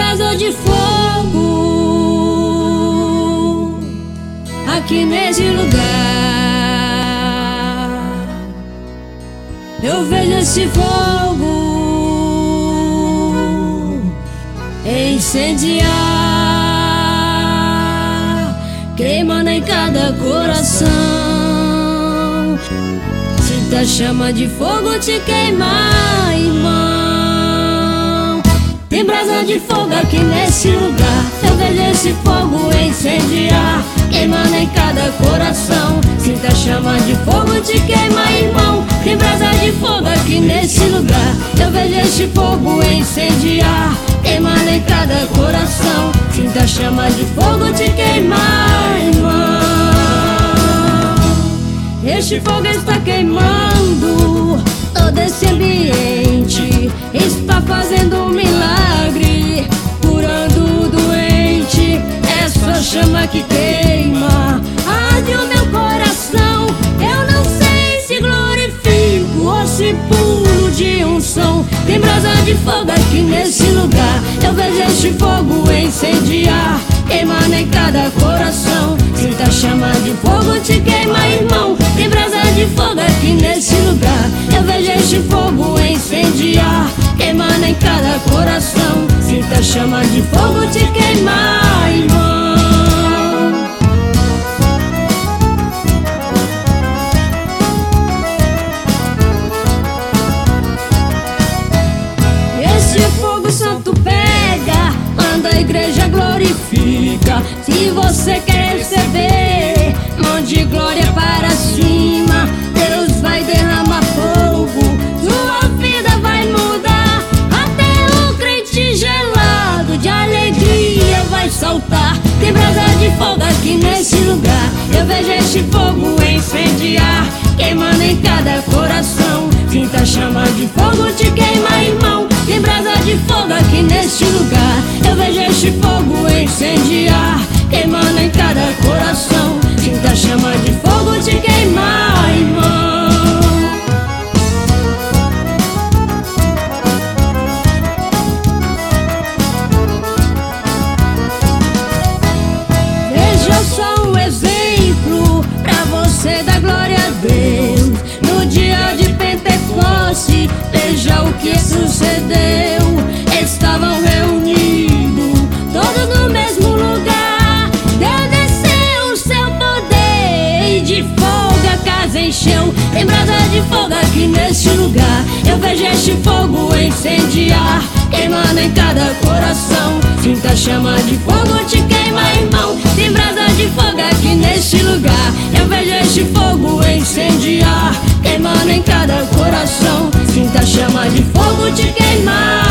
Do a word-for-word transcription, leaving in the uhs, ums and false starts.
brasa de fogo aqui nesse lugar. Eu vejo esse fogo incendiar, queimando em cada coração. Sinta a chama de fogo te queimar, irmão. Tem brasa de fogo aqui nesse lugar. Eu vejo esse fogo incendiar, queimando em cada coração. Sinta a chama de fogo te queimar, irmão. Tem brasa de fogo aqui nesse lugar. Eu vejo esse fogo incendiar, queimando em cada coração. Sinta a chama de fogo te queimar, irmão. Este fogo está queimando todo esse ambiente, está fazendo um milagre, curando o doente. Essa chama que queima arde o meu coração. Eu não sei se glorifico ou se pulo de unção. Tem brasa de fogo aqui nesse lugar. Eu vejo este fogo incendiar, queimando em cada coração. Sinta a chama de fogo te queimar, irmão. Tem brasa de fogo aqui nesse lugar. Eu vejo este fogo incendiar, queimando em cada coração. Sinta a chama de fogo te queimar, irmão. Esse fogo santo pega, quando a igreja glorifica. Se você quer receber, mande glória para cima. Deus vai derramar fogo, sua vida vai mudar. Até o crente gelado de alegria vai saltar. Tem brasa de fogo aqui nesse lugar. Eu vejo este fogo incendiar, queimando em cada coração. Sinta a chama de fogo te queimar, irmão. Tem brasa de fogo aqui neste lugar. Eu vejo este fogo incendiar, queimando em cada coração. Sinta a chama de fogo te queimar, irmão. Veja só um exemplo pra você dar glória a Deus. No dia de Pentecoste, veja o que sucedeu. Estavam reunidos, todos no mesmo lugar. Deus desceu o seu poder e de fogo a casa encheu. Tem brasa de fogo aqui neste lugar. Eu vejo este fogo incendiar, queimando em cada coração. Sinta a chama de fogo te queimar, irmão. Tem brasa de fogo aqui neste lugar. Eu vejo este fogo incendiar, queimando em cada coração. Sinta a chama de fogo te queimar.